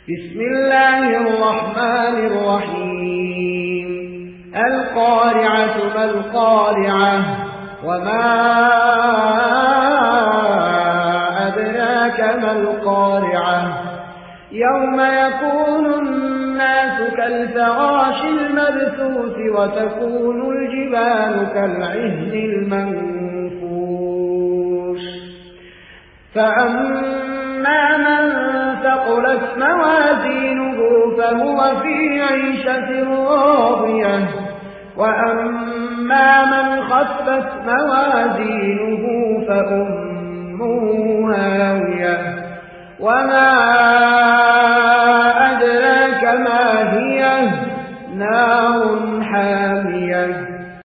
بسم الله الرحمن الرحيم القارعة ما القارعة وما أدراك ما القارعة يوم يكون الناس كالفراش المبثوث وتكون الجبال كالعهن المنفوش فأما من ثقلت موازينه فهو في عيشة راضية وأما من خفت موازينه فأمه هاوية وما